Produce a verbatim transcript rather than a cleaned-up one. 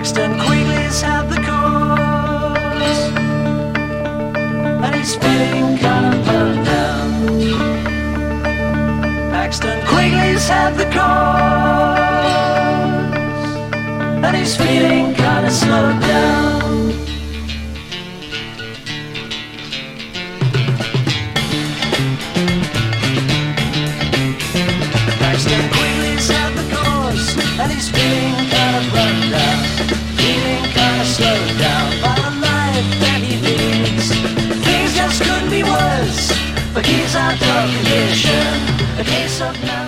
Paxton Quigley's had the course, and he's feeling kind of burned down. Paxton Quigley's had the course, and he's feeling kind of slowed down. Paxton Quigley's had the course, and he's feeling kind of run down, feeling kind of slowed down by the life that he leads. Things just couldn't be worse, but he's out of condition, a case of now.